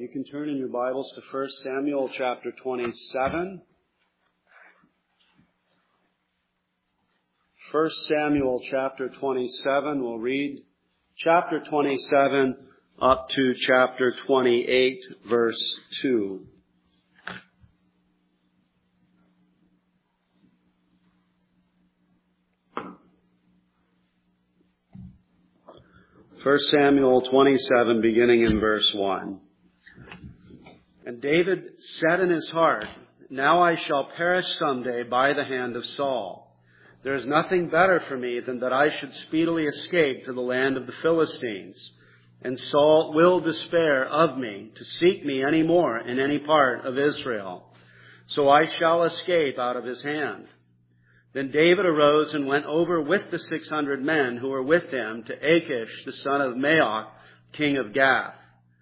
You can turn in your Bibles to 1 Samuel chapter 27. 1 Samuel chapter 27. We'll read chapter 27 up to chapter 28, verse 2. 1 Samuel 27, beginning in verse 1. And David said in his heart, "Now I shall perish someday by the hand of Saul. There is nothing better for me than that I should speedily escape to the land of the Philistines. And Saul will despair of me to seek me any more in any part of Israel. So I shall escape out of his hand." Then David arose and went over with the 600 men who were with him to Achish, the son of Maoch, king of Gath.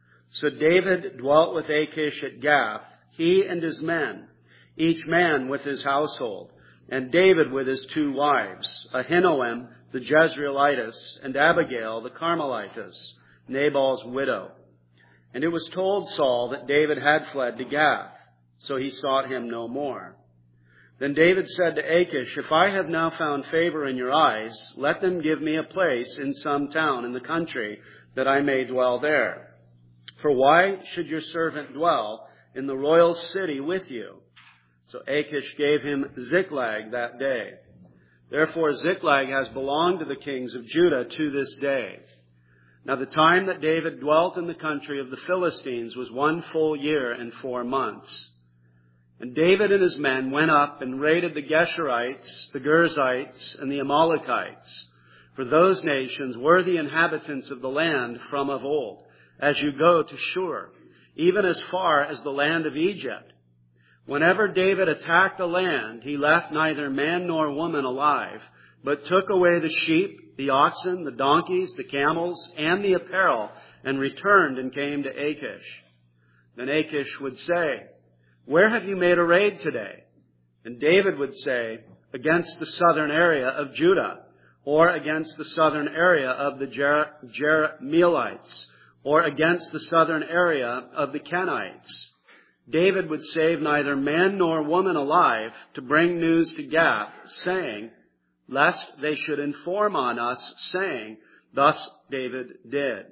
So David dwelt with Achish at Gath, he and his men, each man with his household, and David with his 2 wives, Ahinoam the Jezreelitess, and Abigail the Carmelitess, Nabal's widow. And it was told Saul that David had fled to Gath, so he sought him no more. Then David said to Achish, "If I have now found favor in your eyes, let them give me a place in some town in the country, that I may dwell there. For why should your servant dwell in the royal city with you?" So Achish gave him Ziklag that day. Therefore Ziklag has belonged to the kings of Judah to this day. Now the time that David dwelt in the country of the Philistines was 1 full year and 4 months. And David and his men went up and raided the Geshurites, the Girzites, and the Amalekites. For those nations were the inhabitants of the land from of old, as you go to Shur, even as far as the land of Egypt. Whenever David attacked a land, he left neither man nor woman alive, but took away the sheep, the oxen, the donkeys, the camels, and the apparel, and returned and came to Achish. Then Achish would say, "Where have you made a raid today?" And David would say, "Against the southern area of Judah, or against the southern area of the Jerahmeelites, or against the southern area of the Kenites." David would save neither man nor woman alive to bring news to Gath, saying, lest they should inform on us, saying, "Thus David did."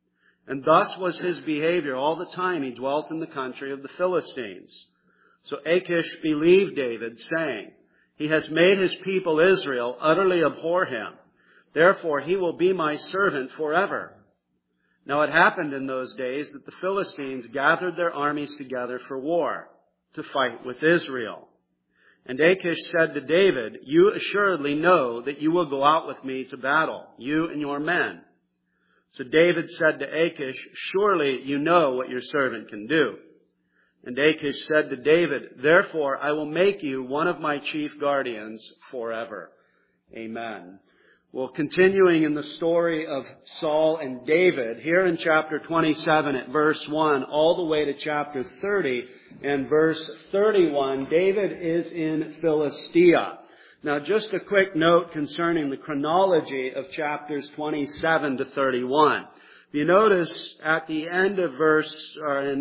And thus was his behavior all the time he dwelt in the country of the Philistines. So Achish believed David, saying, "He has made his people Israel utterly abhor him. Therefore he will be my servant forever." Now it happened in those days that the Philistines gathered their armies together for war, to fight with Israel. And Achish said to David, "You assuredly know that you will go out with me to battle, you and your men." So David said to Achish, "Surely you know what your servant can do." And Achish said to David, "Therefore I will make you one of my chief guardians forever." Amen. Well, continuing in the story of Saul and David, here in chapter 27 at verse 1, all the way to chapter 30 and verse 31, David is in Philistia. Now, just a quick note concerning the chronology of chapters 27 to 31. If you notice at the end of in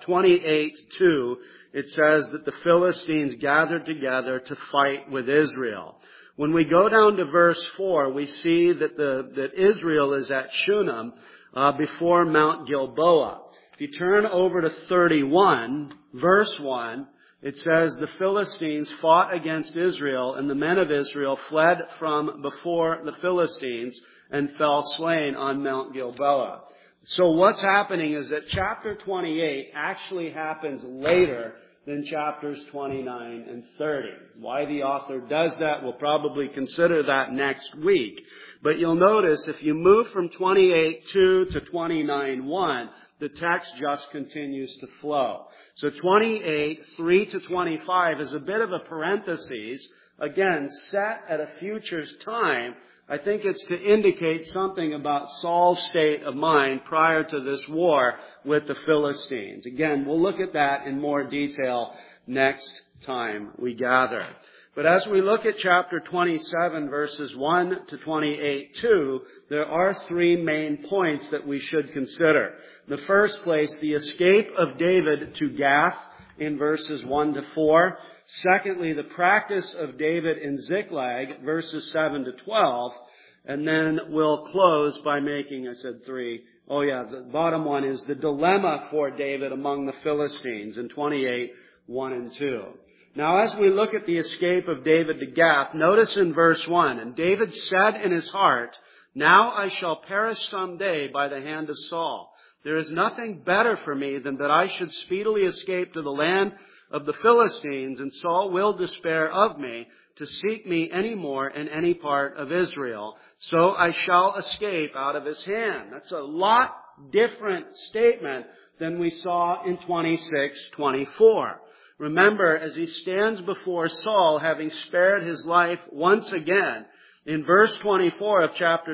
28:2, it says that the Philistines gathered together to fight with Israel. When we go down to verse 4, we see that Israel is at Shunem before Mount Gilboa. If you turn over to 31, verse 1, it says, "The Philistines fought against Israel, and the men of Israel fled from before the Philistines and fell slain on Mount Gilboa." So what's happening is that chapter 28 actually happens later than chapters 29 and 30. Why the author does that, we'll probably consider that next week. But you'll notice if you move from 28:2 to 29:1, the text just continues to flow. So 28:3 to 25 is a bit of a parenthesis, again, set at a future time. I think it's to indicate something about Saul's state of mind prior to this war with the Philistines. Again, we'll look at that in more detail next time we gather. But as we look at chapter 27, verses 1 to 28, too, there are three main points that we should consider. In the first place, the escape of David to Gath in verses 1 to 4. Secondly, the practice of David in Ziklag, verses 7 to 12. And then we'll close by making, I said three. Oh yeah, the bottom one is the dilemma for David among the Philistines in 28, 1 and 2. Now, as we look at the escape of David to Gath, notice in verse 1, "And David said in his heart, 'Now I shall perish someday by the hand of Saul. There is nothing better for me than that I should speedily escape to the land of the Philistines, and Saul will despair of me to seek me any more in any part of Israel. So I shall escape out of his hand.'" That's a lot different statement than we saw in 26:24. Remember, as he stands before Saul, having spared his life once again, in verse 24 of chapter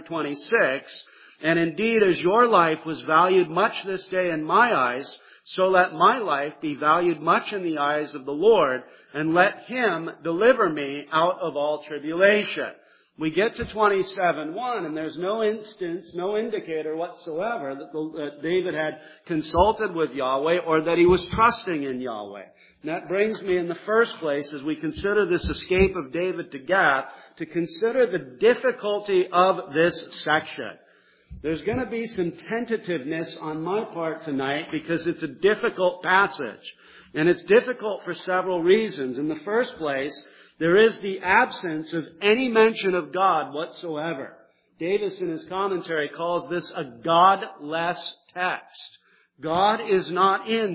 26, "And indeed, as your life was valued much this day in my eyes, so let my life be valued much in the eyes of the Lord, and let him deliver me out of all tribulation." We get to 27:1, and there's no instance, no indicator whatsoever that David had consulted with Yahweh or that he was trusting in Yahweh. And that brings me in the first place, as we consider this escape of David to Gath, to consider the difficulty of this section. There's going to be some tentativeness on my part tonight because it's a difficult passage. And it's difficult for several reasons. In the first place, there is the absence of any mention of God whatsoever. Davis, in his commentary, calls this a godless text. God is not in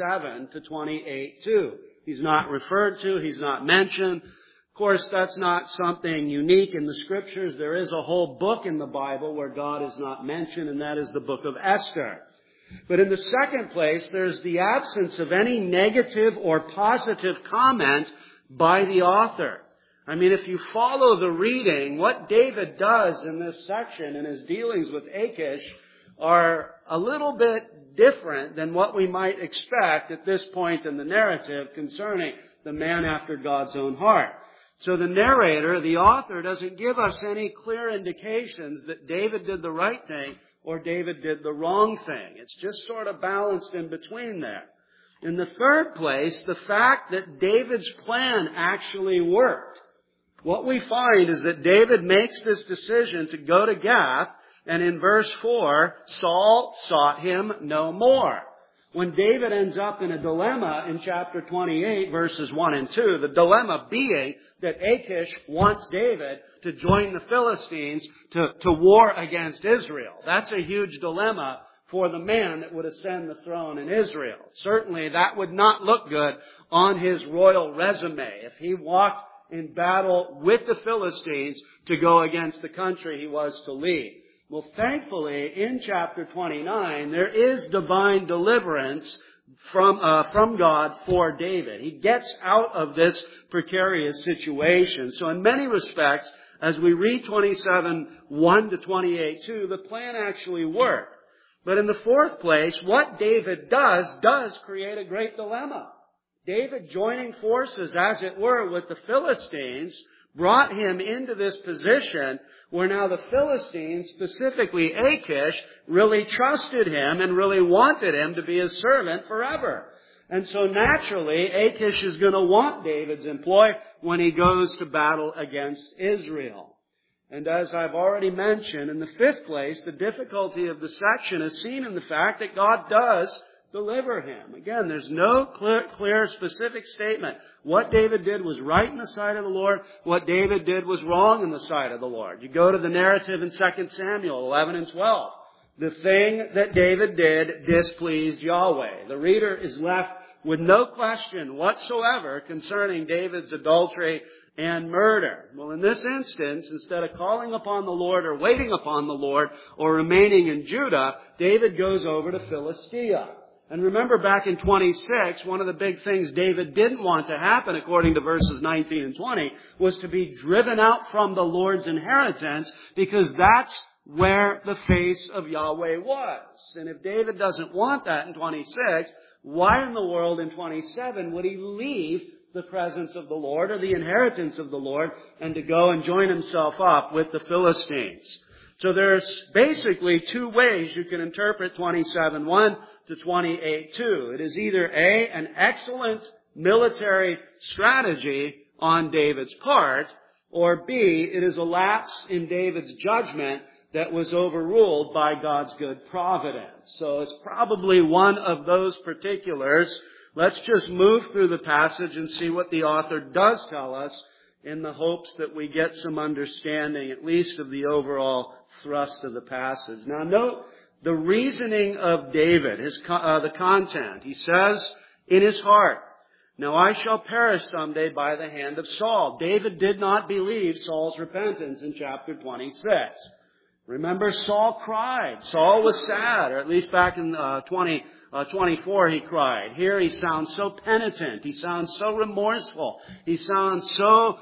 27 to 28 too. He's not referred to. He's not mentioned. Of course, that's not something unique in the Scriptures. There is a whole book in the Bible where God is not mentioned, and that is the book of Esther. But in the second place, there's the absence of any negative or positive comment by the author. I mean, if you follow the reading, what David does in this section in his dealings with Achish are a little bit different than what we might expect at this point in the narrative concerning the man after God's own heart. So the narrator, the author, doesn't give us any clear indications that David did the right thing or David did the wrong thing. It's just sort of balanced in between there. In the third place, the fact that David's plan actually worked. What we find is that David makes this decision to go to Gath, and in verse 4, Saul sought him no more. When David ends up in a dilemma in chapter 28, verses 1 and 2, the dilemma being that Achish wants David to join the Philistines to war against Israel. That's a huge dilemma for the man that would ascend the throne in Israel. Certainly that would not look good on his royal resume if he walked in battle with the Philistines to go against the country he was to lead. Well, thankfully, in chapter 29, there is divine deliverance from God for David. He gets out of this precarious situation. So in many respects, as we read 27:1 to 28:2, the plan actually worked. But in the fourth place, what David does create a great dilemma. David joining forces, as it were, with the Philistines brought him into this position where now the Philistines, specifically Achish, really trusted him and really wanted him to be his servant forever. And so naturally, Achish is going to want David's employ when he goes to battle against Israel. And as I've already mentioned, in the fifth place, the difficulty of the section is seen in the fact that God does deliver him. Again, there's no clear, specific statement. What David did was right in the sight of the Lord. What David did was wrong in the sight of the Lord. You go to the narrative in 2 Samuel 11 and 12. The thing that David did displeased Yahweh. The reader is left with no question whatsoever concerning David's adultery and murder. Well, in this instance, instead of calling upon the Lord or waiting upon the Lord or remaining in Judah, David goes over to Philistia. And remember back in 26, one of the big things David didn't want to happen, according to verses 19 and 20, was to be driven out from the Lord's inheritance, because that's where the face of Yahweh was. And if David doesn't want that in 26, why in the world in 27 would he leave the presence of the Lord or the inheritance of the Lord and to go and join himself up with the Philistines. So there's basically two ways you can interpret 27:1 to 28:2. It is either A, an excellent military strategy on David's part, or B, it is a lapse in David's judgment that was overruled by God's good providence. So it's probably one of those particulars. Let's just move through the passage and see what the author does tell us in the hopes that we get some understanding, at least of the overall thrust of the passage. Now note the reasoning of David, the content. He says, in his heart, now I shall perish someday by the hand of Saul. David did not believe Saul's repentance in chapter 26. Remember, Saul cried. Saul was sad, or at least back in 24 he cried. Here he sounds so penitent. He sounds so remorseful. He sounds so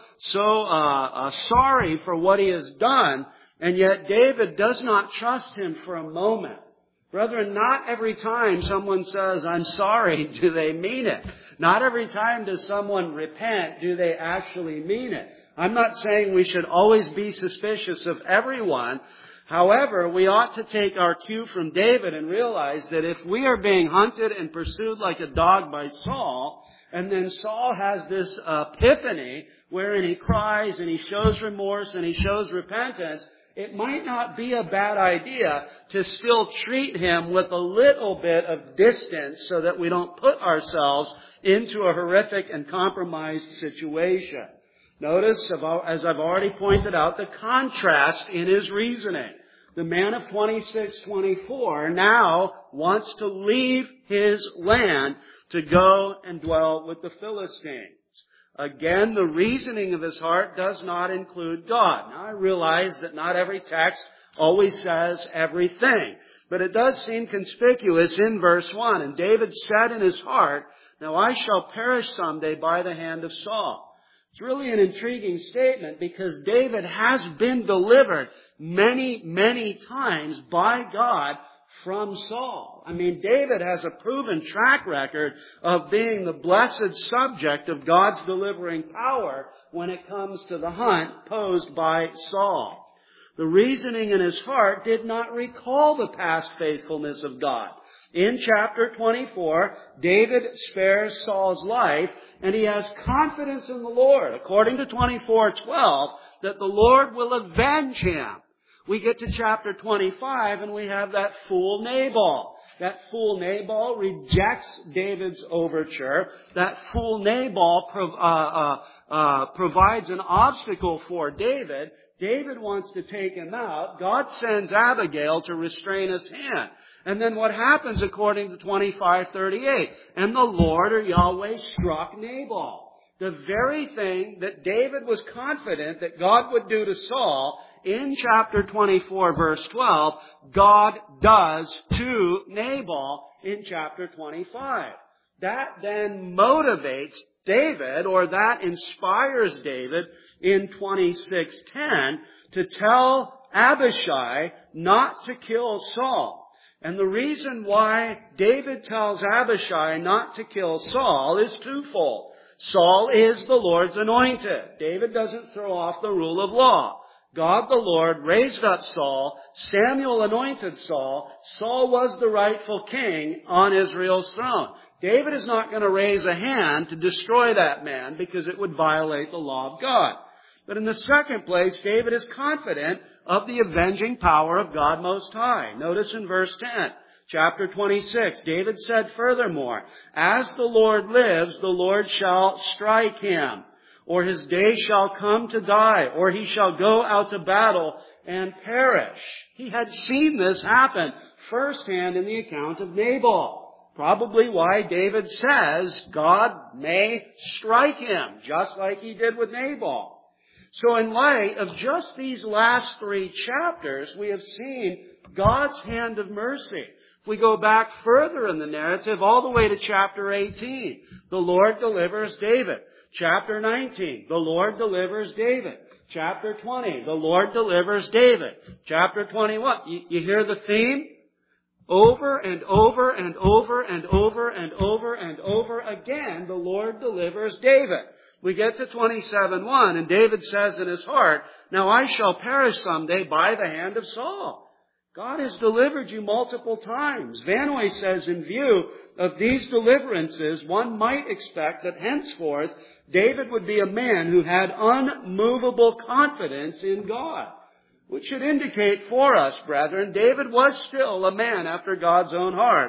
sorry for what he has done. And yet David does not trust him for a moment. Brethren, not every time someone says, I'm sorry, do they mean it. Not every time does someone repent, do they actually mean it. I'm not saying we should always be suspicious of everyone. However, we ought to take our cue from David and realize that if we are being hunted and pursued like a dog by Saul, and then Saul has this epiphany wherein he cries and he shows remorse and he shows repentance, it might not be a bad idea to still treat him with a little bit of distance so that we don't put ourselves into a horrific and compromised situation. Notice, as I've already pointed out, the contrast in his reasoning. The man of 26:24 now wants to leave his land to go and dwell with the Philistines. Again, the reasoning of his heart does not include God. Now, I realize that not every text always says everything, but it does seem conspicuous in verse 1. And David said in his heart, now I shall perish someday by the hand of Saul. It's really an intriguing statement because David has been delivered many, many times by God from Saul. I mean, David has a proven track record of being the blessed subject of God's delivering power when it comes to the hunt posed by Saul. The reasoning in his heart did not recall the past faithfulness of God. In chapter 24, David spares Saul's life, and he has confidence in the Lord, according to 24:12, that the Lord will avenge him. We get to chapter 25, and we have that fool Nabal. That fool Nabal rejects David's overture. That fool Nabal provides an obstacle for David. David wants to take him out. God sends Abigail to restrain his hand. And then what happens according to 25:38? And the Lord, or Yahweh, struck Nabal. The very thing that David was confident that God would do to Saul, in chapter 24, verse 12, God does to Nabal in chapter 25. That then motivates David, or that inspires David in 26:10 to tell Abishai not to kill Saul. And the reason why David tells Abishai not to kill Saul is twofold. Saul is the Lord's anointed. David doesn't throw off the rule of law. God the Lord raised up Saul. Samuel anointed Saul. Saul was the rightful king on Israel's throne. David is not going to raise a hand to destroy that man because it would violate the law of God. But in the second place, David is confident of the avenging power of God Most High. Notice in verse 10, chapter 26, David said furthermore, as the Lord lives, the Lord shall strike him, or his day shall come to die, or he shall go out to battle and perish. He had seen this happen firsthand in the account of Nabal. Probably why David says God may strike him, just like he did with Nabal. So in light of just these last 3 chapters, we have seen God's hand of mercy. If we go back further in the narrative, all the way to chapter 18, the Lord delivers David. Chapter 19, the Lord delivers David. Chapter 20, the Lord delivers David. Chapter 21, you hear the theme? Over and over and over and over and over and over again, the Lord delivers David. We get to 27:1, and David says in his heart, "Now I shall perish someday by the hand of Saul." God has delivered you multiple times. Vannoy says, in view of these deliverances, one might expect that henceforth David would be a man who had unmovable confidence in God. Which should indicate for us, brethren, David was still a man after God's own heart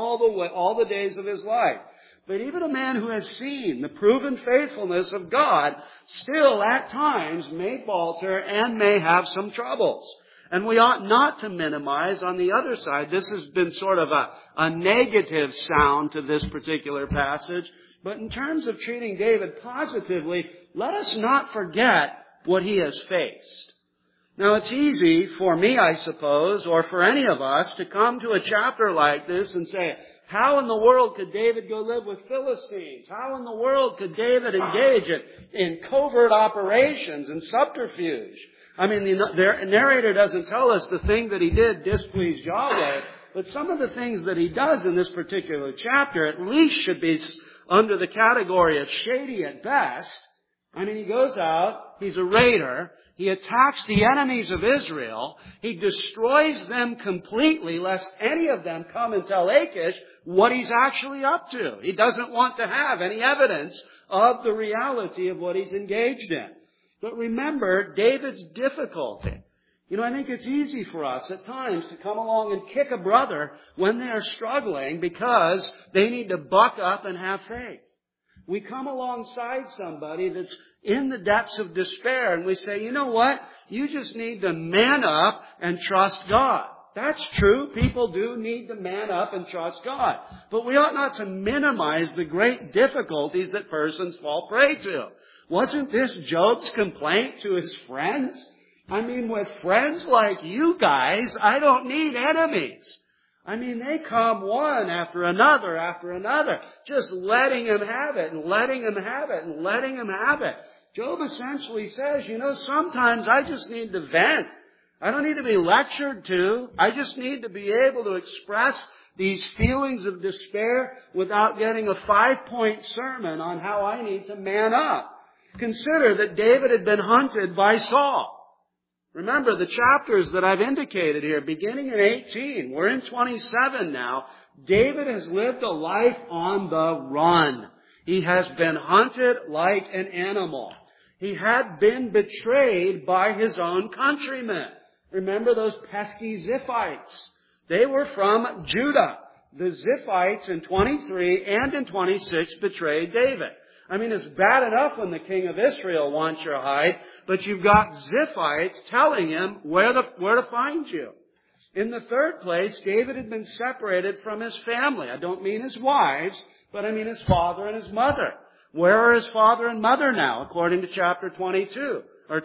all the days of his life. But even a man who has seen the proven faithfulness of God still at times may falter and may have some troubles. And we ought not to minimize on the other side. This has been sort of a negative sound to this particular passage. But in terms of treating David positively, let us not forget what he has faced. Now, it's easy for me, I suppose, or for any of us, to come to a chapter like this and say, how in the world could David go live with Philistines? How in the world could David engage in covert operations and subterfuge? I mean, the narrator doesn't tell us the thing that he did displeased Yahweh, but some of the things that he does in this particular chapter at least should be under the category of shady at best. I mean, he goes out, he's a raider, he attacks the enemies of Israel. He destroys them completely, lest any of them come and tell Achish what he's actually up to. He doesn't want to have any evidence of the reality of what he's engaged in. But remember David's difficulty. I think it's easy for us at times to come along and kick a brother when they are struggling because they need to buck up and have faith. We come alongside somebody that's in the depths of despair and we say, you know what? You just need to man up and trust God. That's true. People do need to man up and trust God. But we ought not to minimize the great difficulties that persons fall prey to. Wasn't this Job's complaint to his friends? I mean, with friends like you guys, I don't need enemies. I mean, they come one after another, just letting him have it and letting him have it and letting him have it. Job essentially says, sometimes I just need to vent. I don't need to be lectured to. I just need to be able to express these feelings of despair without getting a 5-point sermon on how I need to man up. Consider that David had been hunted by Saul. Remember the chapters that I've indicated here, beginning in 18. We're in 27 now. David has lived a life on the run. He has been hunted like an animal. He had been betrayed by his own countrymen. Remember those pesky Ziphites. They were from Judah. The Ziphites in 23 and in 26 betrayed David. I mean, it's bad enough when the king of Israel wants your hide, but you've got Ziphites telling him where to find you. In the third place, David had been separated from his family. I don't mean his wives, but I mean his father and his mother. Where are his father and mother now, according to chapter 22, or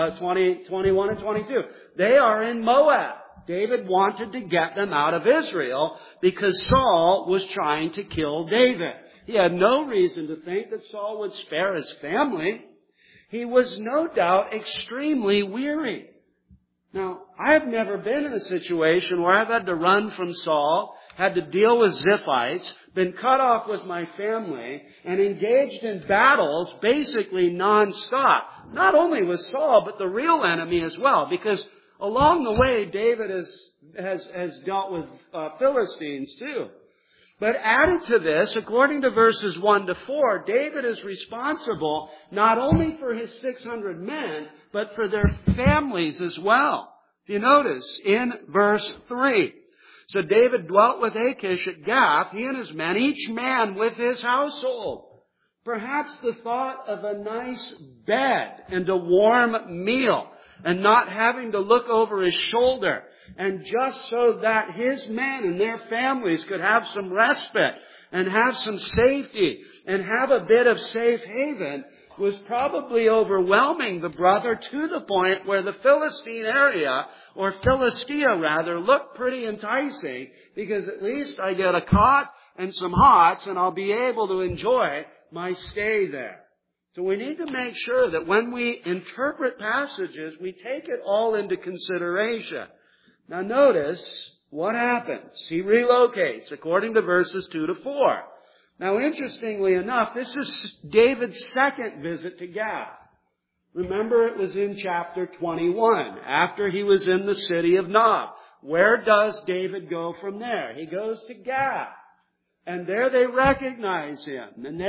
21 and 22? They are in Moab. David wanted to get them out of Israel because Saul was trying to kill David. He had no reason to think that Saul would spare his family. He was no doubt extremely weary. Now, I've never been in a situation where I've had to run from Saul, had to deal with Ziphites, been cut off with my family, and engaged in battles basically nonstop. Not only with Saul, but the real enemy as well, because along the way, David has dealt with Philistines too. But added to this, according to verses 1 to 4, David is responsible not only for his 600 men, but for their families as well. If you notice in verse 3, so David dwelt with Achish at Gath, he and his men, each man with his household. Perhaps the thought of a nice bed and a warm meal and not having to look over his shoulder, and just so that his men and their families could have some respite and have some safety and have a bit of safe haven, was probably overwhelming the brother to the point where the Philistine area, or Philistia rather, looked pretty enticing, because at least I get a cot and some hots and I'll be able to enjoy my stay there. So we need to make sure that when we interpret passages, we take it all into consideration. Now notice, what happens? He relocates, according to verses 2 to 4. Now, interestingly enough, this is David's second visit to Gath. Remember, it was in chapter 21, after he was in the city of Nob. Where does David go from there? He goes to Gath. And there they recognize him. And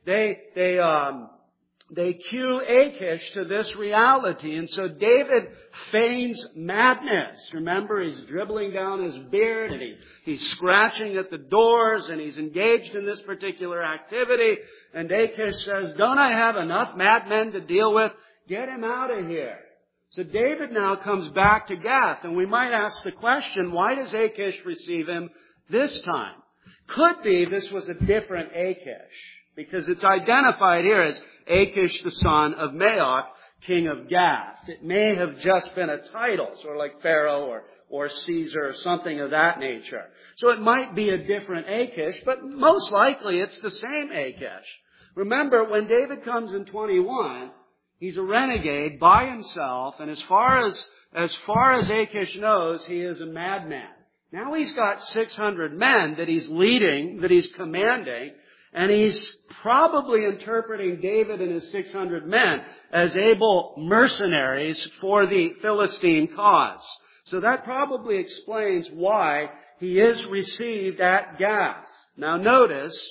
they cue Achish to this reality. And so David feigns madness. Remember, he's dribbling down his beard and he's scratching at the doors and he's engaged in this particular activity. And Achish says, don't I have enough madmen to deal with? Get him out of here. So David now comes back to Gath. And we might ask the question, why does Achish receive him this time? Could be this was a different Achish, because it's identified here as Achish, the son of Maoch, king of Gath. It may have just been a title, sort of like Pharaoh or Caesar or something of that nature. So it might be a different Achish, but most likely it's the same Achish. Remember, when David comes in 21, he's a renegade by himself, and as far as Achish knows, he is a madman. Now he's got 600 men that he's leading, that he's commanding, and he's probably interpreting David and his 600 men as able mercenaries for the Philistine cause. So that probably explains why he is received at Gath. Now notice,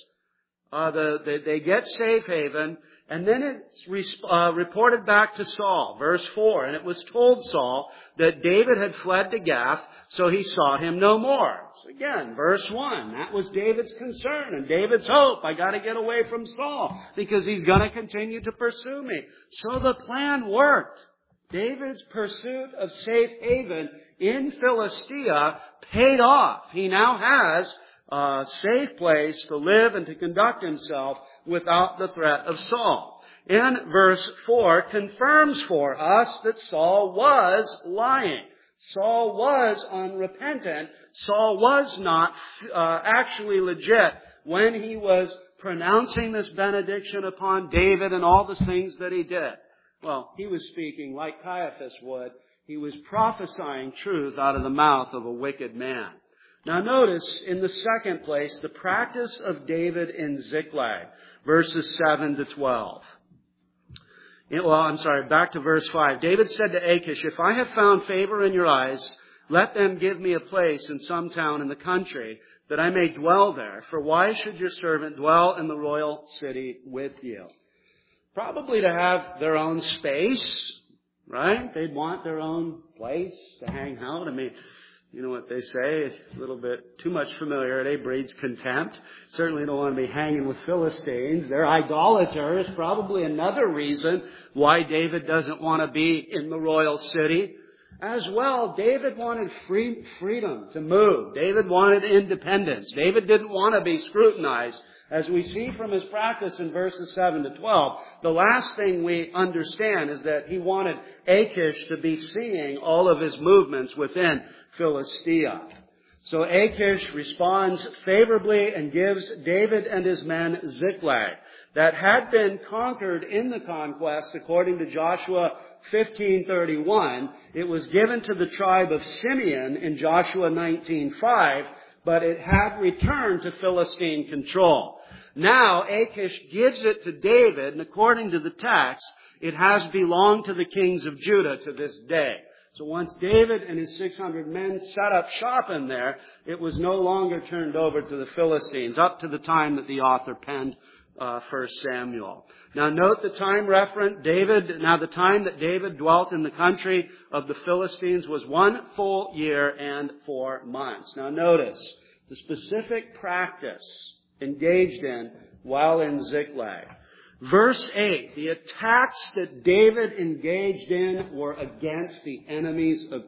they get safe haven, and then it's reported back to Saul, verse 4. And it was told Saul that David had fled to Gath, so he sought him no more. So again, verse 1, that was David's concern and David's hope. I got to get away from Saul because he's going to continue to pursue me. So the plan worked. David's pursuit of safe haven in Philistia paid off. He now has a safe place to live and to conduct himself without the threat of Saul. And verse 4 confirms for us that Saul was lying. Saul was unrepentant. Saul was not actually legit when he was pronouncing this benediction upon David and all the things that he did. Well, he was speaking like Caiaphas would. He was prophesying truth out of the mouth of a wicked man. Now notice, in the second place, the practice of David in Ziklag, verses 7 to 12. Back to verse 5. David said to Achish, if I have found favor in your eyes, let them give me a place in some town in the country, that I may dwell there. For why should your servant dwell in the royal city with you? Probably to have their own space, right? They'd want their own place to hang out. I mean, you know what they say, a little bit too much familiarity breeds contempt. Certainly don't want to be hanging with Philistines. They're idolaters. Probably another reason why David doesn't want to be in the royal city. As well, David wanted freedom to move. David wanted independence. David didn't want to be scrutinized. As we see from his practice in verses 7 to 12, the last thing we understand is that he wanted Achish to be seeing all of his movements within Philistia. So Achish responds favorably and gives David and his men Ziklag, that had been conquered in the conquest according to Joshua 15:31. It was given to the tribe of Simeon in Joshua 19:5, but it had returned to Philistine control. Now Achish gives it to David, and according to the text, it has belonged to the kings of Judah to this day. So once David and his 600 men set up shop in there, it was no longer turned over to the Philistines, up to the time that the author penned 1 Samuel. Now note the time reference. The time that David dwelt in the country of the Philistines was 1 full year and 4 months. Now notice the specific practice engaged in while in Ziklag. Verse 8, the attacks that David engaged in were against the enemies of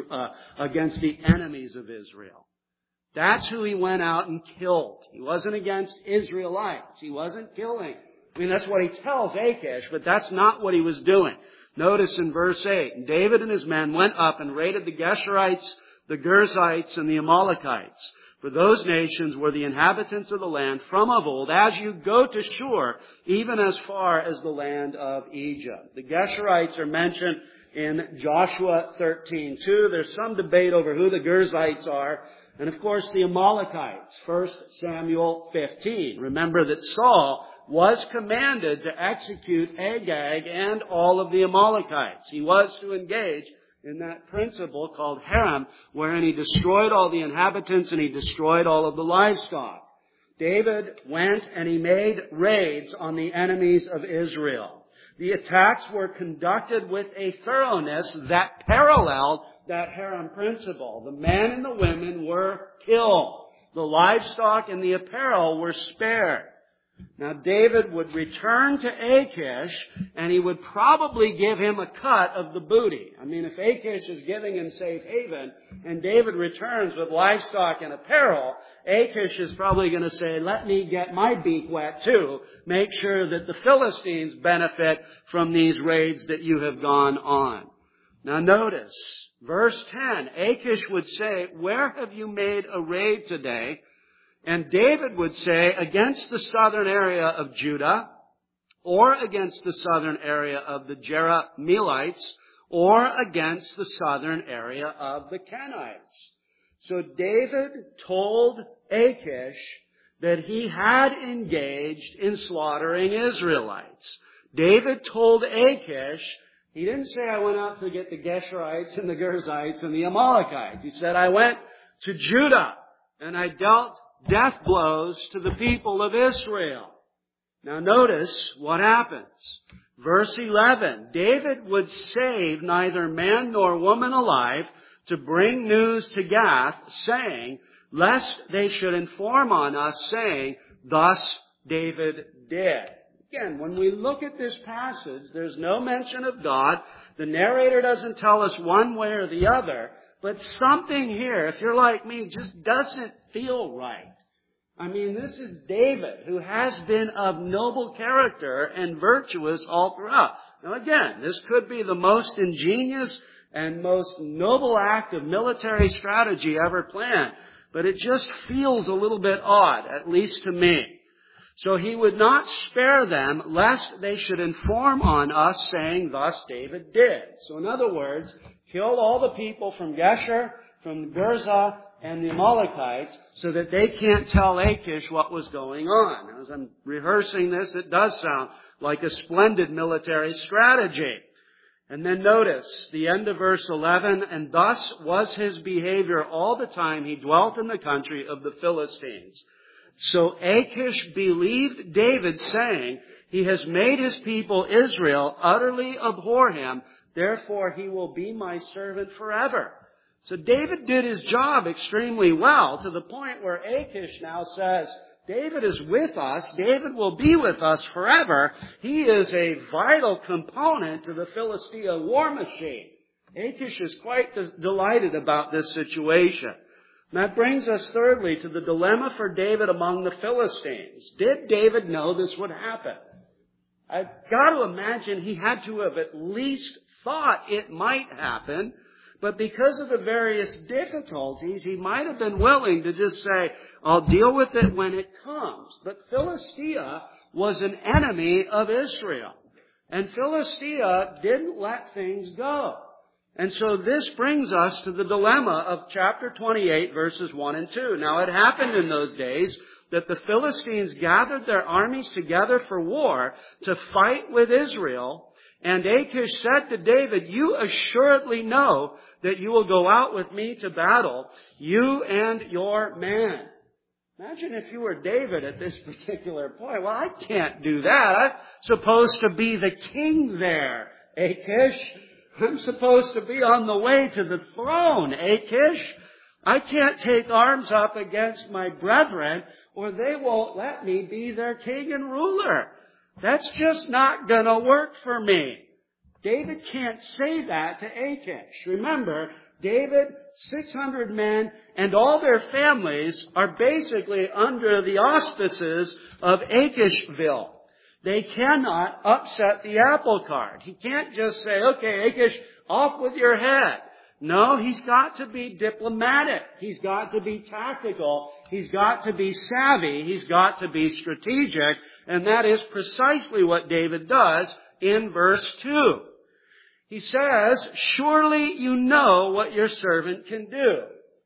Israel. That's who he went out and killed. He wasn't against Israelites. He wasn't killing. I mean, that's what he tells Achish, but that's not what he was doing. Notice in verse 8, David and his men went up and raided the Geshurites, the Girzites, and the Amalekites. For those nations were the inhabitants of the land from of old, as you go to Shur, even as far as the land of Egypt. The Geshurites are mentioned in Joshua 13:2. There's some debate over who the Girzites are. And of course the Amalekites, 1 Samuel 15. Remember that Saul was commanded to execute Agag and all of the Amalekites. He was to engage in that principle called Herem, wherein he destroyed all the inhabitants and he destroyed all of the livestock. David went and he made raids on the enemies of Israel. The attacks were conducted with a thoroughness that paralleled that Herem principle. The men and the women were killed. The livestock and the apparel were spared. Now David would return to Achish and he would probably give him a cut of the booty. I mean, if Achish is giving him safe haven and David returns with livestock and apparel, Achish is probably going to say, let me get my beak wet too. Make sure that the Philistines benefit from these raids that you have gone on. Now notice, verse 10, Achish would say, where have you made a raid today? And David would say, against the southern area of Judah, or against the southern area of the Jerahmeelites, or against the southern area of the Kenites. So David told Achish that he had engaged in slaughtering Israelites. David told Achish, he didn't say, I went out to get the Geshurites and the Girzites and the Amalekites. He said, I went to Judah and I dealt death blows to the people of Israel. Now notice what happens. Verse 11, David would save neither man nor woman alive to bring news to Gath, saying, lest they should inform on us, saying, thus David did. Again, when we look at this passage, there's no mention of God. The narrator doesn't tell us one way or the other. But something here, if you're like me, just doesn't feel right. I mean, this is David, who has been of noble character and virtuous all throughout. Now again, this could be the most ingenious and most noble act of military strategy ever planned. But it just feels a little bit odd, at least to me. So he would not spare them, lest they should inform on us, saying, thus David did. So in other words, kill all the people from Geshur, from Gerza, and the Amalekites, so that they can't tell Achish what was going on. As I'm rehearsing this, it does sound like a splendid military strategy. And then notice the end of verse 11, and thus was his behavior all the time he dwelt in the country of the Philistines. So Achish believed David, saying, he has made his people Israel utterly abhor him, therefore he will be my servant forever. So David did his job extremely well, to the point where Achish now says, David is with us. David will be with us forever. He is a vital component to the Philistia war machine. Achish is quite delighted about this situation. And that brings us thirdly to the dilemma for David among the Philistines. Did David know this would happen? I've got to imagine he had to have at least thought it might happen. But because of the various difficulties, he might have been willing to just say, I'll deal with it when it comes. But Philistia was an enemy of Israel. And Philistia didn't let things go. And so this brings us to the dilemma of chapter 28, verses 1 and 2. Now it happened in those days that the Philistines gathered their armies together for war to fight with Israel. And Achish said to David, you assuredly know that you will go out with me to battle, you and your man. Imagine if you were David at this particular point. Well, I can't do that. I'm supposed to be the king there, Achish. I'm supposed to be on the way to the throne, Achish. I can't take arms up against my brethren, or they won't let me be their king and ruler. That's just not going to work for me. David can't say that to Achish. Remember, David, 600 men, and all their families are basically under the auspices of Achishville. They cannot upset the apple cart. He can't just say, okay, Achish, off with your head. No, he's got to be diplomatic. He's got to be tactical. He's got to be savvy. He's got to be strategic. And that is precisely what David does in verse 2. He says, surely you know what your servant can do.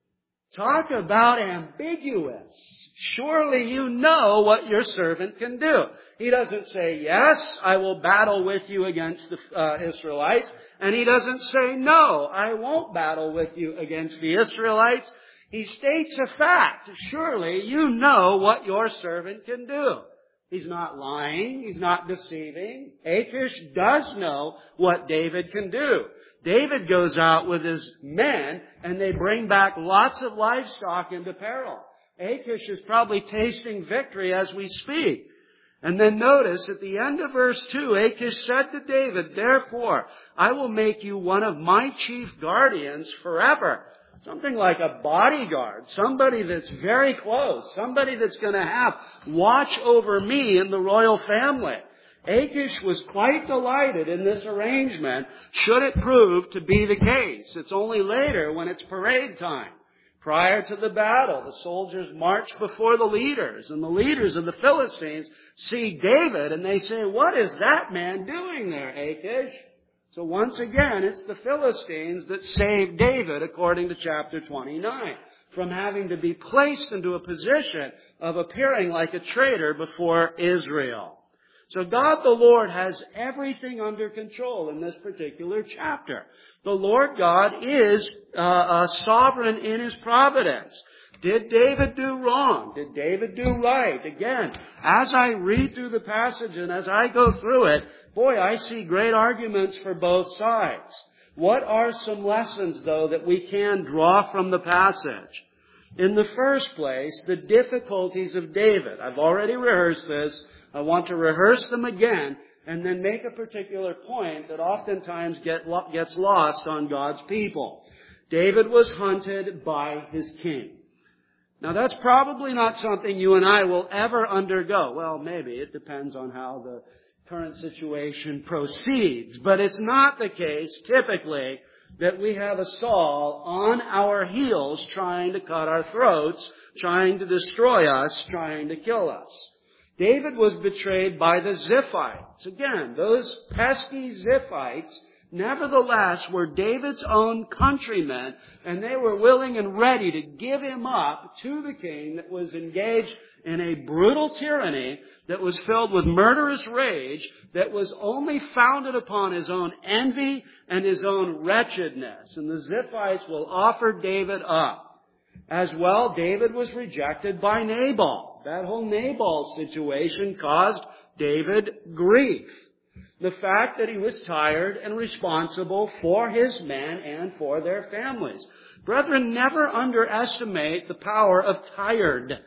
Talk about ambiguous. Surely you know what your servant can do. He doesn't say, yes, I will battle with you against the Israelites. And he doesn't say, no, I won't battle with you against the Israelites. He states a fact. Surely you know what your servant can do. He's not lying. He's not deceiving. Achish does know what David can do. David goes out with his men and they bring back lots of livestock into peril. Achish is probably tasting victory as we speak. And then notice at the end of verse 2, Achish said to David, therefore, I will make you one of my chief guardians forever. Something like a bodyguard, somebody that's very close, somebody that's going to have watch over me and the royal family. Achish was quite delighted in this arrangement, should it prove to be the case. It's only later when it's parade time. Prior to the battle, the soldiers march before the leaders, and the leaders of the Philistines see David, and they say, what is that man doing there, Achish? So once again, it's the Philistines that saved David, according to chapter 29, from having to be placed into a position of appearing like a traitor before Israel. So God the Lord has everything under control in this particular chapter. The Lord God is sovereign in His providence. Did David do wrong? Did David do right? Again, as I read through the passage and as I go through it, boy, I see great arguments for both sides. What are some lessons, though, that we can draw from the passage? In the first place, the difficulties of David. I've already rehearsed this. I want to rehearse them again and then make a particular point that oftentimes gets lost on God's people. David was hunted by his king. Now, that's probably not something you and I will ever undergo. Well, maybe. It depends on how the current situation proceeds. But it's not the case, typically, that we have a Saul on our heels trying to cut our throats, trying to destroy us, trying to kill us. David was betrayed by the Ziphites. Again, those pesky Ziphites, nevertheless, were David's own countrymen, and they were willing and ready to give him up to the king that was engaged in a brutal tyranny that was filled with murderous rage that was only founded upon his own envy and his own wretchedness. And the Ziphites will offer David up. As well, David was rejected by Nabal. That whole Nabal situation caused David grief. The fact that he was tired and responsible for his men and for their families. Brethren, never underestimate the power of tired.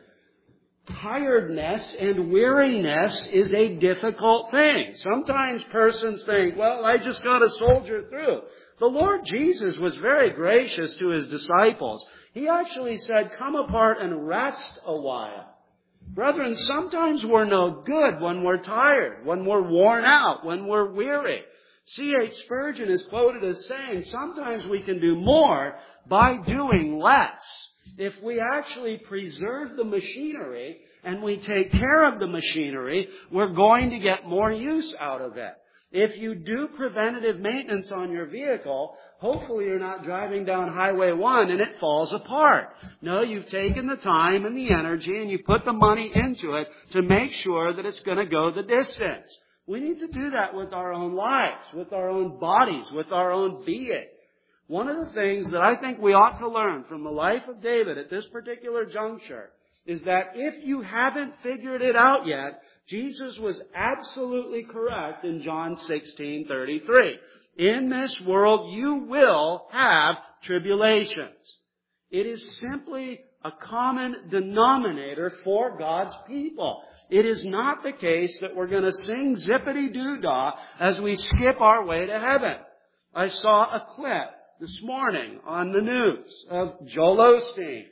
Tiredness and weariness is a difficult thing. Sometimes persons think, well, I just got to soldier through. The Lord Jesus was very gracious to His disciples. He actually said, come apart and rest a while. Brethren, sometimes we're no good when we're tired, when we're worn out, when we're weary. C.H. Spurgeon is quoted as saying, sometimes we can do more by doing less. If we actually preserve the machinery and we take care of the machinery, we're going to get more use out of it. If you do preventative maintenance on your vehicle, hopefully you're not driving down Highway 1 and it falls apart. No, you've taken the time and the energy and you put the money into it to make sure that it's going to go the distance. We need to do that with our own lives, with our own bodies, with our own being. One of the things that I think we ought to learn from the life of David at this particular juncture is that if you haven't figured it out yet, Jesus was absolutely correct in John 16:33. In this world you will have tribulations. It is simply a common denominator for God's people. It is not the case that we're going to sing zippity-doo-dah as we skip our way to heaven. I saw a clip this morning on the news of Joel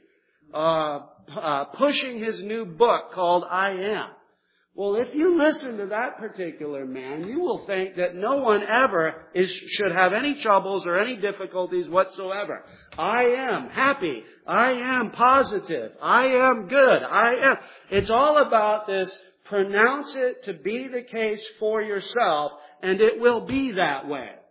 Osteen pushing his new book called I Am. Well, if you listen to that particular man, you will think that no one ever should have any troubles or any difficulties whatsoever. I am happy. I am positive. I am good. It's all about this. Pronounce it to be the case for yourself, and it will be that way.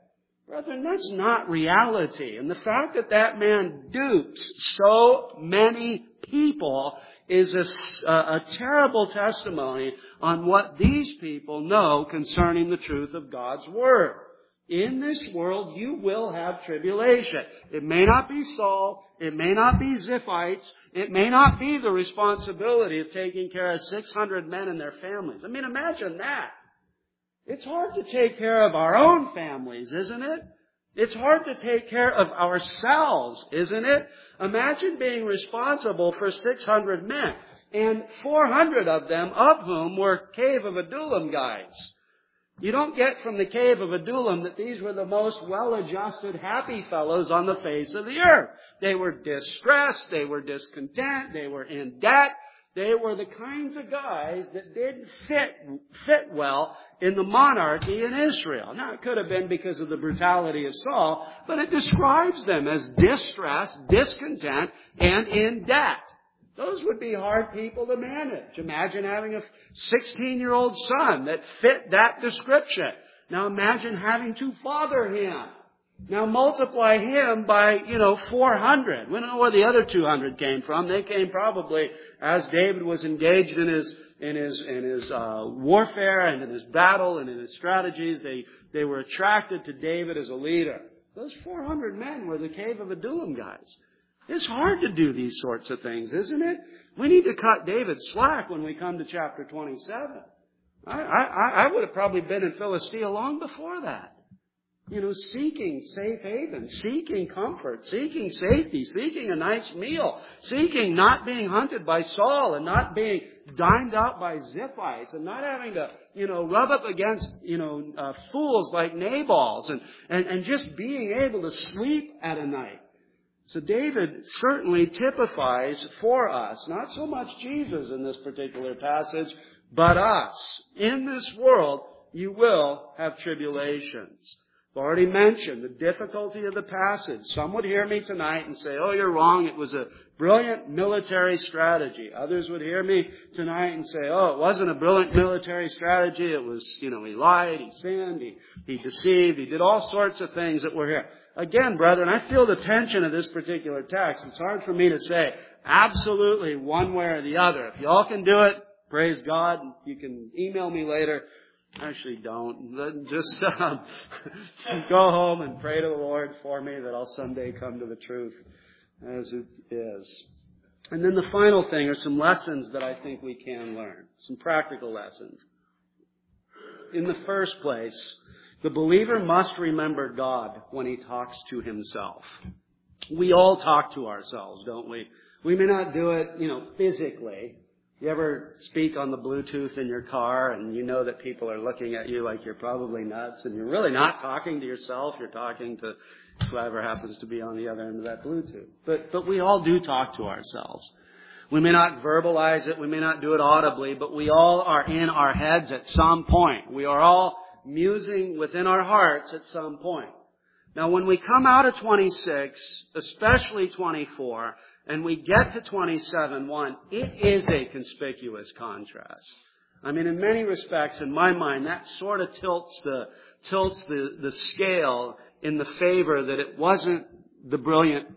Brethren, that's not reality. And the fact that that man dupes so many people is a terrible testimony on what these people know concerning the truth of God's Word. In this world, you will have tribulation. It may not be Saul. It may not be Ziphites. It may not be the responsibility of taking care of 600 men and their families. I mean, imagine that. It's hard to take care of our own families, isn't it? It's hard to take care of ourselves, isn't it? Imagine being responsible for 600 men, and 400 of them, of whom were Cave of Adullam guys. You don't get from the Cave of Adullam that these were the most well-adjusted, happy fellows on the face of the earth. They were distressed, they were discontent, they were in debt. They were the kinds of guys that didn't fit well in the monarchy in Israel. Now, it could have been because of the brutality of Saul, but it describes them as distressed, discontent, and in debt. Those would be hard people to manage. Imagine having a 16-year-old son that fit that description. Now imagine having to father him. Now multiply him by, 400. We don't know where the other 200 came from. They came probably as David was engaged in his warfare and in his battle and in his strategies. They were attracted to David as a leader. Those 400 men were the Cave of Adullam guys. It's hard to do these sorts of things, isn't it? We need to cut David slack when we come to chapter 27. I would have probably been in Philistia long before that. Seeking safe haven, seeking comfort, seeking safety, seeking a nice meal, seeking not being hunted by Saul and not being dined out by Ziphites and not having to, rub up against, fools like Nabals and just being able to sleep at a night. So David certainly typifies for us, not so much Jesus in this particular passage, but us. In this world, you will have tribulations. I've already mentioned the difficulty of the passage. Some would hear me tonight and say, oh, you're wrong. It was a brilliant military strategy. Others would hear me tonight and say, oh, it wasn't a brilliant military strategy. It was, he lied, he sinned, he deceived, he did all sorts of things that were here. Again, brethren, I feel the tension of this particular text. It's hard for me to say absolutely one way or the other. If y'all can do it, praise God. You can email me later. Actually, don't. Just go home and pray to the Lord for me that I'll someday come to the truth as it is. And then the final thing are some lessons that I think we can learn. Some practical lessons. In the first place, the believer must remember God when he talks to himself. We all talk to ourselves, don't we? We may not do it, physically. You ever speak on the Bluetooth in your car and you know that people are looking at you like you're probably nuts and you're really not talking to yourself, you're talking to whoever happens to be on the other end of that Bluetooth. But we all do talk to ourselves. We may not verbalize it, we may not do it audibly, but we all are in our heads at some point. We are all musing within our hearts at some point. Now when we come out of 26, especially 24, and we get to 27:1, it is a conspicuous contrast. I mean, in many respects, in my mind, that sort of tilts the scale in the favor that it wasn't the brilliant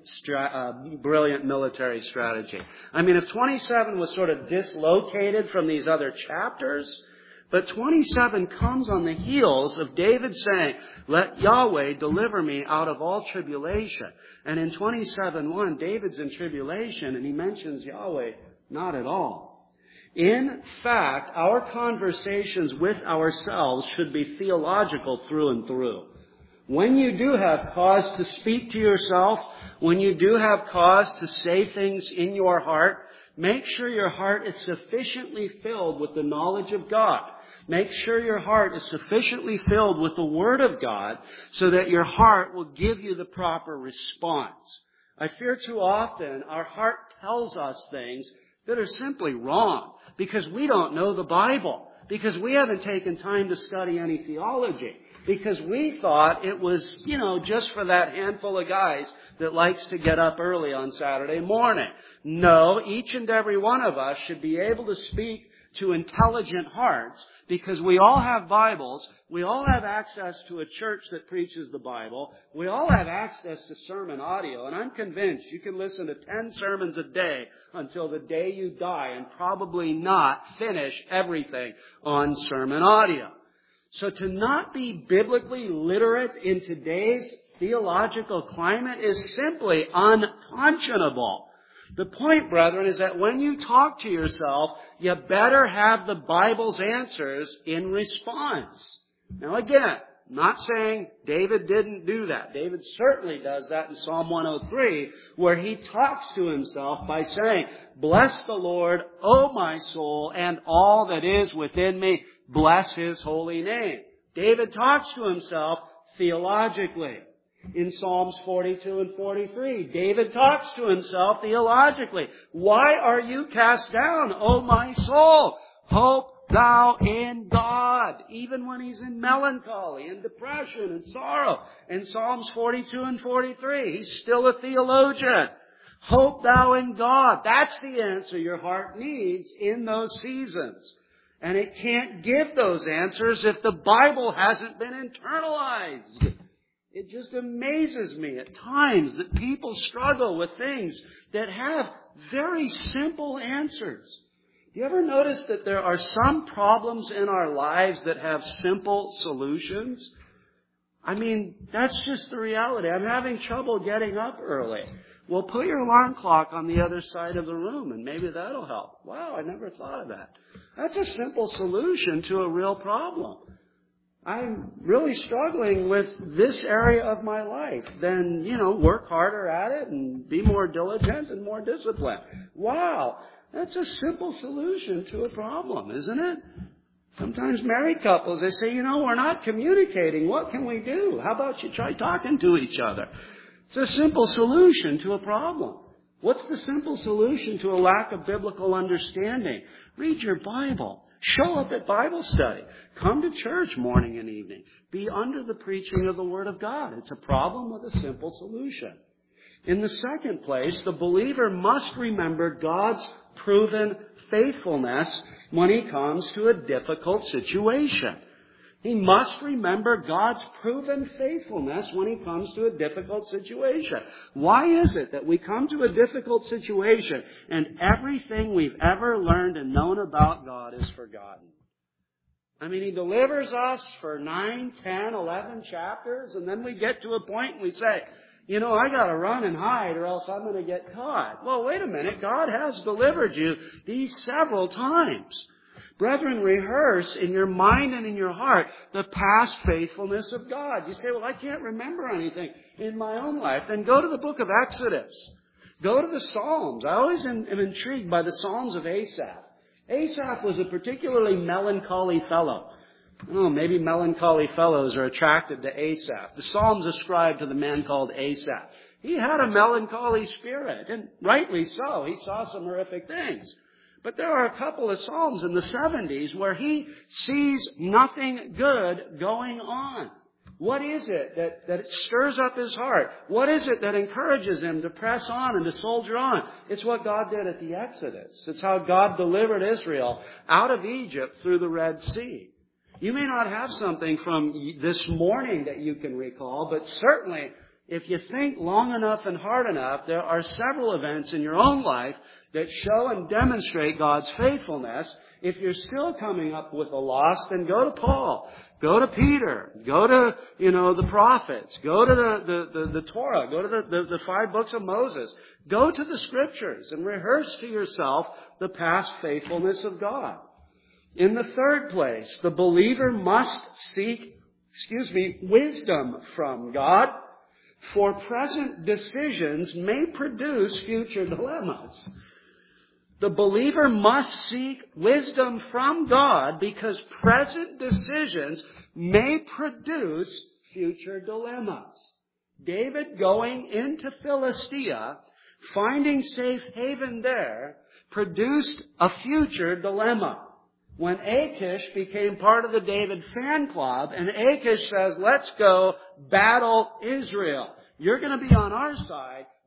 military strategy. I mean, if 27 was sort of dislocated from these other chapters, but 27 comes on the heels of David saying, let Yahweh deliver me out of all tribulation. And in 27:1, David's in tribulation and he mentions Yahweh not at all. In fact, our conversations with ourselves should be theological through and through. When you do have cause to speak to yourself, when you do have cause to say things in your heart, make sure your heart is sufficiently filled with the knowledge of God. Make sure your heart is sufficiently filled with the Word of God so that your heart will give you the proper response. I fear too often our heart tells us things that are simply wrong because we don't know the Bible, because we haven't taken time to study any theology, because we thought it was, just for that handful of guys that likes to get up early on Saturday morning. No, each and every one of us should be able to speak to intelligent hearts, because we all have Bibles, we all have access to a church that preaches the Bible, we all have access to sermon audio, and I'm convinced you can listen to 10 sermons a day until the day you die and probably not finish everything on sermon audio. So to not be biblically literate in today's theological climate is simply unconscionable. The point, brethren, is that when you talk to yourself, you better have the Bible's answers in response. Now again, not saying David didn't do that. David certainly does that in Psalm 103, where he talks to himself by saying, "Bless the Lord, O my soul, and all that is within me. Bless His holy name." David talks to himself theologically. In Psalms 42 and 43, David talks to himself theologically. "Why are you cast down, O my soul? Hope thou in God." Even when he's in melancholy and depression and sorrow. In Psalms 42 and 43, he's still a theologian. Hope thou in God. That's the answer your heart needs in those seasons. And it can't give those answers if the Bible hasn't been internalized. It just amazes me at times that people struggle with things that have very simple answers. Do you ever notice that there are some problems in our lives that have simple solutions? I mean, that's just the reality. I'm having trouble getting up early. Well, put your alarm clock on the other side of the room and maybe that'll help. Wow, I never thought of that. That's a simple solution to a real problem. I'm really struggling with this area of my life. Then, work harder at it and be more diligent and more disciplined. Wow, that's a simple solution to a problem, isn't it? Sometimes married couples, they say, we're not communicating. What can we do? How about you try talking to each other? It's a simple solution to a problem. What's the simple solution to a lack of biblical understanding? Read your Bible. Show up at Bible study. Come to church morning and evening. Be under the preaching of the Word of God. It's a problem with a simple solution. In the second place, the believer must remember God's proven faithfulness when he comes to a difficult situation. He must remember God's proven faithfulness when he comes to a difficult situation. Why is it that we come to a difficult situation and everything we've ever learned and known about God is forgotten? I mean, He delivers us for 9, 10, 11 chapters, and then we get to a point and we say, I got to run and hide or else I'm going to get caught. Well, wait a minute. God has delivered you these several times. Brethren, rehearse in your mind and in your heart the past faithfulness of God. You say, well, I can't remember anything in my own life. Then go to the book of Exodus. Go to the Psalms. I always am intrigued by the Psalms of Asaph. Asaph was a particularly melancholy fellow. Maybe melancholy fellows are attracted to Asaph. The Psalms ascribe to the man called Asaph. He had a melancholy spirit, and rightly so. He saw some horrific things. But there are a couple of Psalms in the 70s where he sees nothing good going on. What is it that stirs up his heart? What is it that encourages him to press on and to soldier on? It's what God did at the Exodus. It's how God delivered Israel out of Egypt through the Red Sea. You may not have something from this morning that you can recall, but certainly if you think long enough and hard enough, there are several events in your own life that show and demonstrate God's faithfulness. If you're still coming up with a loss, then go to Paul. Go to Peter. Go to, the prophets. Go to the Torah. Go to the 5 books of Moses. Go to the Scriptures and rehearse to yourself the past faithfulness of God. In the third place, the believer must seek, wisdom from God, for present decisions may produce future dilemmas. The believer must seek wisdom from God because present decisions may produce future dilemmas. David going into Philistia, finding safe haven there, produced a future dilemma. When Achish became part of the David fan club, and Achish says, let's go battle Israel. You're going to be on our side,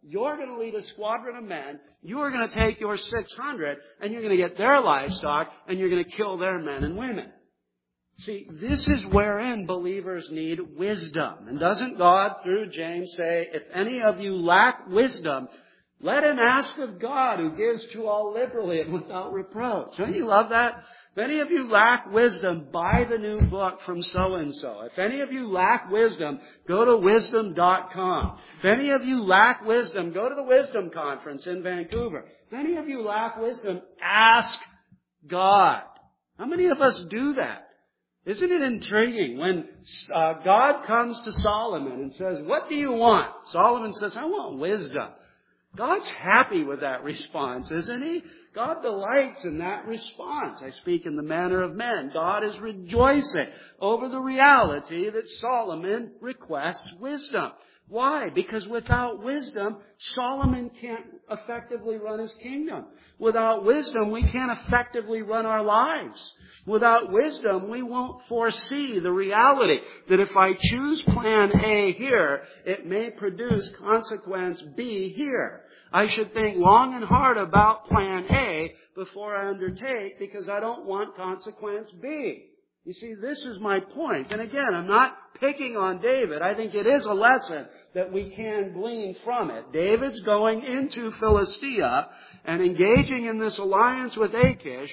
you're going to lead a squadron of men, you are going to take your 600, and you're going to get their livestock, and you're going to kill their men and women. See, this is wherein believers need wisdom. And doesn't God, through James, say, if any of you lack wisdom, let him ask of God, who gives to all liberally and without reproach. Don't you love that? If any of you lack wisdom, buy the new book from so-and-so. If any of you lack wisdom, go to wisdom.com. If any of you lack wisdom, go to the Wisdom Conference in Vancouver. If any of you lack wisdom, ask God. How many of us do that? Isn't it intriguing when God comes to Solomon and says, what do you want? Solomon says, I want wisdom. God's happy with that response, isn't he? God delights in that response. I speak in the manner of men. God is rejoicing over the reality that Solomon requests wisdom. Why? Because without wisdom, Solomon can't effectively run his kingdom. Without wisdom, we can't effectively run our lives. Without wisdom, we won't foresee the reality that if I choose plan A here, it may produce consequence B here. I should think long and hard about plan A before I undertake, because I don't want consequence B. You see, this is my point. And again, I'm not picking on David. I think it is a lesson that we can glean from it. David's going into Philistia and engaging in this alliance with Achish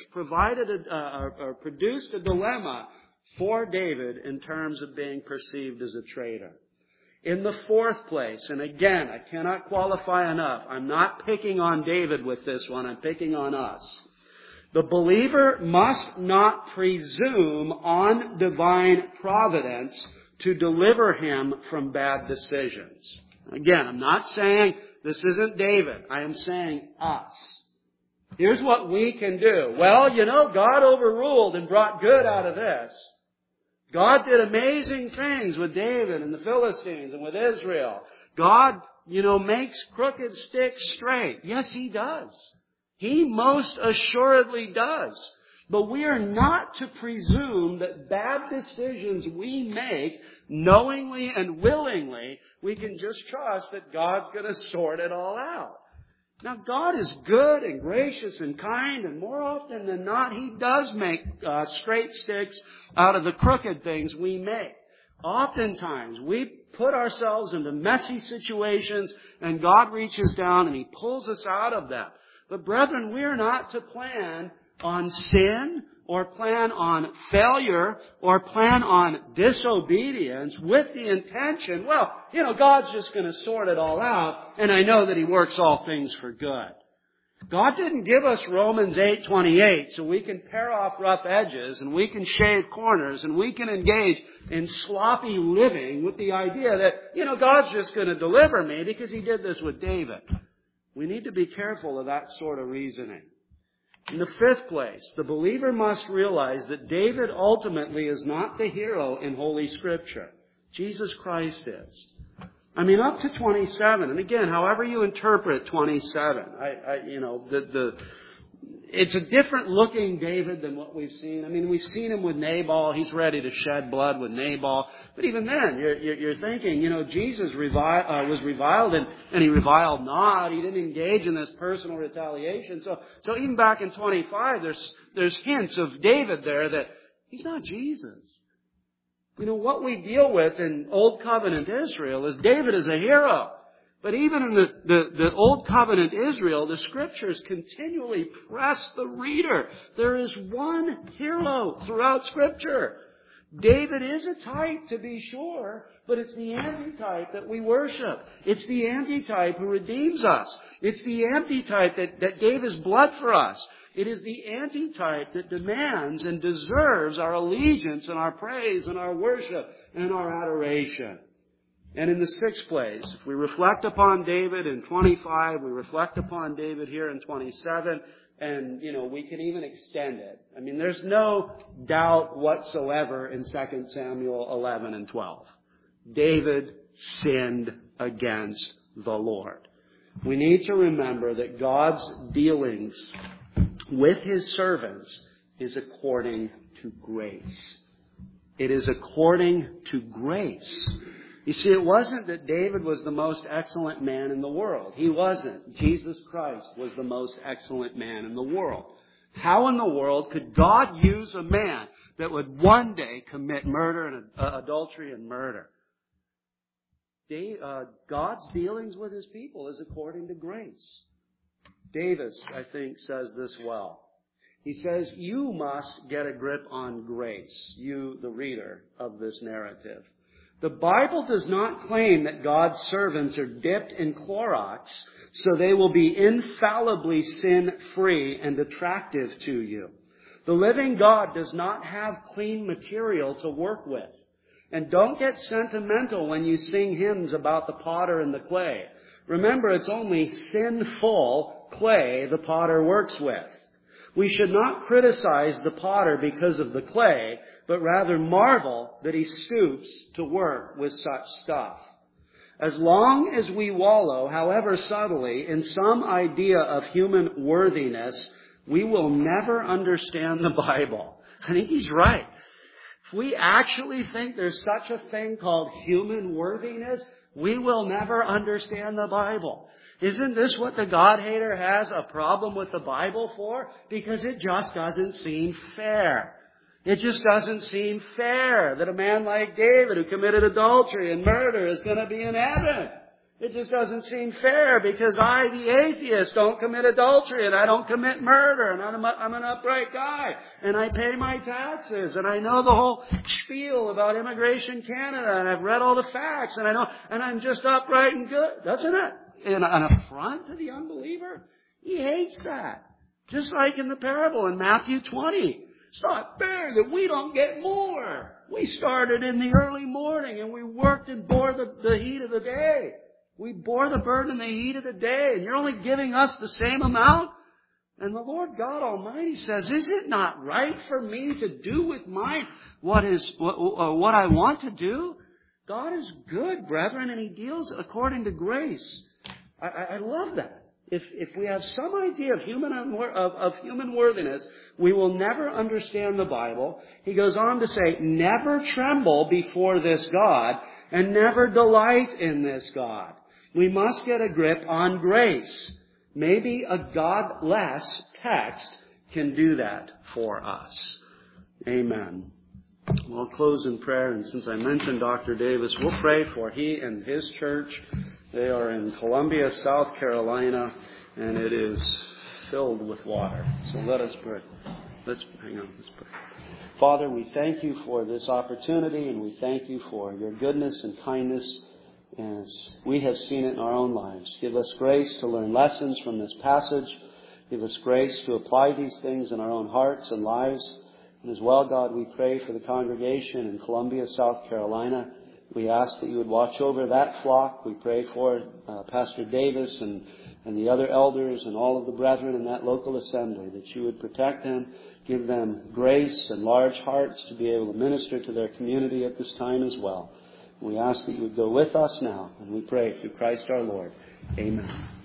produced a dilemma for David in terms of being perceived as a traitor. In the fourth place, and again, I cannot qualify enough, I'm not picking on David with this one, I'm picking on us. The believer must not presume on divine providence to deliver him from bad decisions. Again, I'm not saying this isn't David. I am saying us. Here's what we can do. Well, God overruled and brought good out of this. God did amazing things with David and the Philistines and with Israel. God, makes crooked sticks straight. Yes, He does. He most assuredly does. But we are not to presume that bad decisions we make, knowingly and willingly, we can just trust that God's going to sort it all out. Now, God is good and gracious and kind, and more often than not, He does make straight sticks out of the crooked things we make. Oftentimes, we put ourselves into messy situations, and God reaches down and He pulls us out of them. But brethren, we are not to plan on sin or plan on failure or plan on disobedience with the intention, God's just going to sort it all out, and I know that He works all things for good. God didn't give us Romans 8:28 so we can pare off rough edges and we can shave corners and we can engage in sloppy living with the idea that, God's just going to deliver me because He did this with David. We need to be careful of that sort of reasoning. In the fifth place, the believer must realize that David ultimately is not the hero in Holy Scripture. Jesus Christ is. Up to 27, and again, however you interpret 27, it's a different looking David than what we've seen. We've seen him with Nabal. He's ready to shed blood with Nabal. But even then, you're thinking, Jesus was reviled and He reviled not. He didn't engage in this personal retaliation. So even back in 25, there's hints of David there that he's not Jesus. What we deal with in Old Covenant Israel is David is a hero. But even in the Old Covenant Israel, the Scriptures continually press the reader. There is one hero throughout Scripture. David is a type, to be sure, but it's the antitype that we worship. It's the antitype who redeems us. It's the antitype that gave His blood for us. It is the antitype that demands and deserves our allegiance and our praise and our worship and our adoration. And in the sixth place, if we reflect upon David in 25, we reflect upon David here in 27, and, we can even extend it. There's no doubt whatsoever in 2 Samuel 11 and 12. David sinned against the Lord. We need to remember that God's dealings with His servants is according to grace. It is according to grace. You see, it wasn't that David was the most excellent man in the world. He wasn't. Jesus Christ was the most excellent man in the world. How in the world could God use a man that would one day commit murder and adultery and murder? God's dealings with His people is according to grace. Davis, I think, says this well. He says, you must get a grip on grace, you, the reader of this narrative. The Bible does not claim that God's servants are dipped in Clorox so they will be infallibly sin-free and attractive to you. The living God does not have clean material to work with. And don't get sentimental when you sing hymns about the potter and the clay. Remember, it's only sinful clay the potter works with. We should not criticize the potter because of the clay, but rather marvel that he stoops to work with such stuff. As long as we wallow, however subtly, in some idea of human worthiness, we will never understand the Bible. I think he's right. If we actually think there's such a thing called human worthiness, we will never understand the Bible. Isn't this what the God-hater has a problem with the Bible for? Because it just doesn't seem fair. It just doesn't seem fair that a man like David who committed adultery and murder is going to be in heaven. It just doesn't seem fair because I, the atheist, don't commit adultery and I don't commit murder and I'm an upright guy and I pay my taxes and I know the whole spiel about Immigration Canada and I've read all the facts and I know and I'm just upright and good. Doesn't it? An affront to the unbeliever? He hates that. Just like in the parable in Matthew 20. It's not fair that we don't get more. We started in the early morning and we worked and bore the heat of the day. We bore the burden and the heat of the day, and you're only giving us the same amount? And the Lord God Almighty says, is it not right for me to do with mine what I want to do? God is good, brethren, and He deals according to grace. I love that. If we have some idea of human worthiness, we will never understand the Bible. He goes on to say, never tremble before this God, and never delight in this God. We must get a grip on grace. Maybe a godless text can do that for us. Amen. We'll close in prayer, and since I mentioned Dr. Davis, we'll pray for he and his church. They are in Columbia, South Carolina, and it is filled with water. So let us pray. Let's pray. Father, we thank you for this opportunity, and we thank you for your goodness and kindness as we have seen it in our own lives. Give us grace to learn lessons from this passage. Give us grace to apply these things in our own hearts and lives. And as well, God, we pray for the congregation in Columbia, South Carolina. We ask that you would watch over that flock. We pray for Pastor Davis and the other elders and all of the brethren in that local assembly, that you would protect them, give them grace and large hearts to be able to minister to their community at this time as well. We ask that you would go with us now, and we pray through Christ our Lord. Amen.